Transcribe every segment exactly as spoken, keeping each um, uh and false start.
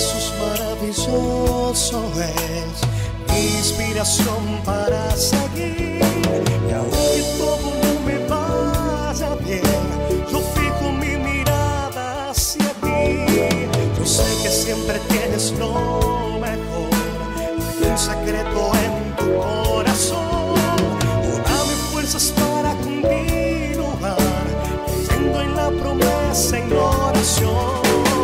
Jesús maravilloso es, inspiración para seguir. Y aunque todo no me vaya bien, yo fijo mi mirada hacia ti. Yo sé que siempre tienes lo mejor, hay un secreto en tu corazón. Oh, dame fuerzas para continuar, creyendo en la promesa, en la oración.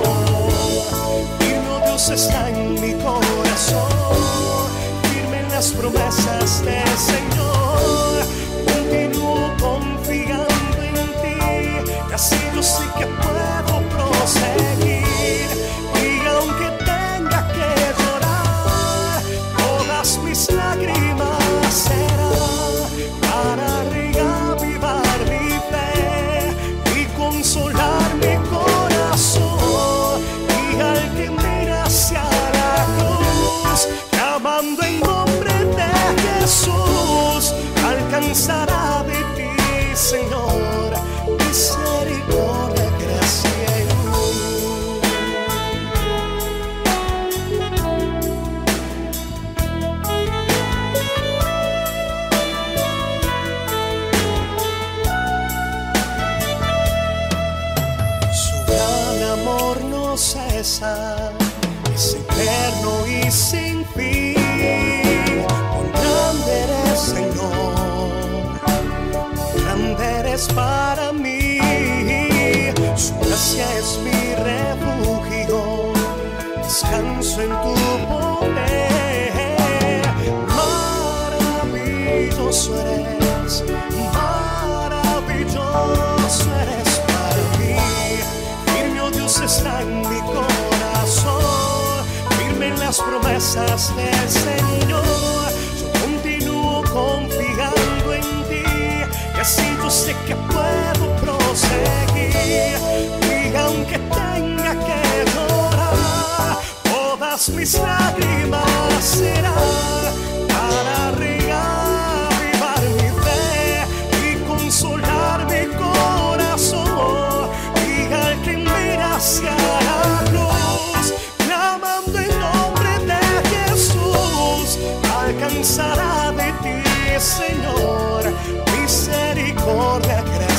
Está en mi corazón, firme en las promesas del Señor. Continúo confiando en ti, y así yo sé que puedo proseguir. Y aunque tenga que llorar, todas mis lágrimas serán para reavivar mi fe y consolar mi corazón. Y al que hacia la cruz, clamando en nombre de Jesús, alcanzará de ti, Señor, misericordia, gracia y luz. Su gran amor no cesa, es eterno y sin fin. Cuán grande eres, Señor, cuán grande eres para mí. Su gracia es mi refugio, descanso en tu poder. Maravilloso eres, maravilloso eres para mí. Firme, oh Dios, está en mi corazón, en las promesas del Señor. Yo continúo confiando en ti, y así yo sé que puedo proseguir. Y aunque tenga que llorar, todas mis lágrimas serán para reavivar mi fe y consolar mi corazón. Y al que mira hacia la cruz, clamando en alcanzará de ti, Señor, misericordia, gracia.